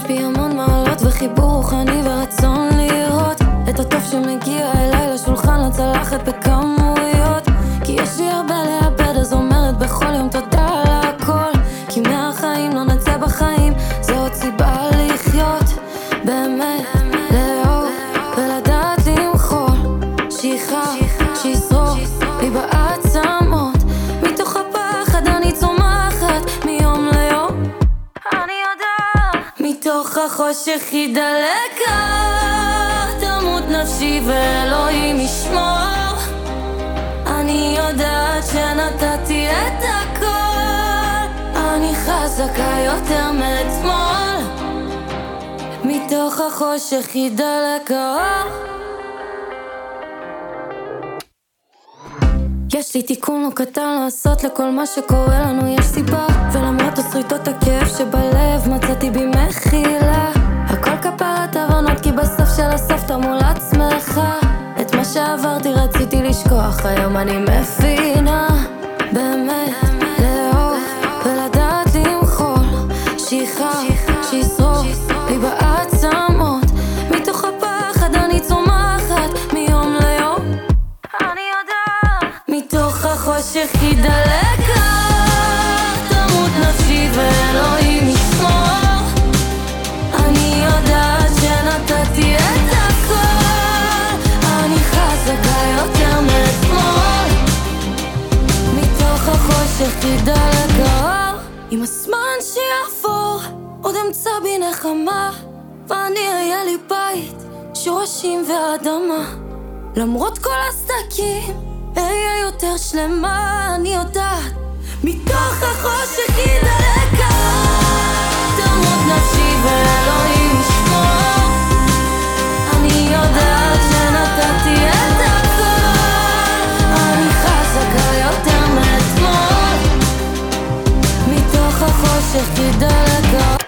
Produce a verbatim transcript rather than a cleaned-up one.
בי המון מעלות וחיבור רוחני ורצון לראות את הטוב שמגיע אליי לשולחן לצלחת בכמויות, כי יש לי הרבה לאבד, אז אומרת בכל יום תודה על הכל, כי מהחיים לא נצא בחיים, זו עוד סיבה לחיות באמת, לאהוב ולדעת למחול, שיחה שישרוף לי בעצמות, מתוך הפחד אני צומחת מיום ליום, אני יודעת מתוך החושך ידלק אור, תמות נפשי ואלוהים ישמור, אני יודעת שנתתי את הכל, אני חזקה יותר מאתמול, מתוך החושך ידלק אור. יש לי תיקון לא קטן לעשות לכל מה שקורה לנו, יש סיבה, ולמרות הסריטות הכאב שבלב מצאתי בי מחילה, הכל כפרת הבנות כי בסוף של הסוף אתה מול עצמך, את מה שעברתי רציתי לשכוח, היום אני מבינה באמת, לאהוב ולדעת למחול, שיחה שישרוף לי בעצמות, מתוך הפחד אני צומחת מיום ליום, אני יודעת מתוך החושך ידלק אור, תמות נפשי ואלוהים ישמור, אני יודעת שנתתי את הכל, אני חזקה יותר מאתמול, מתוך החושך ידלק אור, עם הזמן שיעבור עוד אמצא בי נחמה, ואני אהיה לי בית, שורשים ואדמה, למרות כל הסדקים אהיה יותר שלמה, אני יודעת מתוך החושך ידלק אור, תמות נפשי ואלוהים ישמור, אני יודעת שנתתי את הכל, אני חזקה יותר מאתמול, מתוך החושך ידלק אור.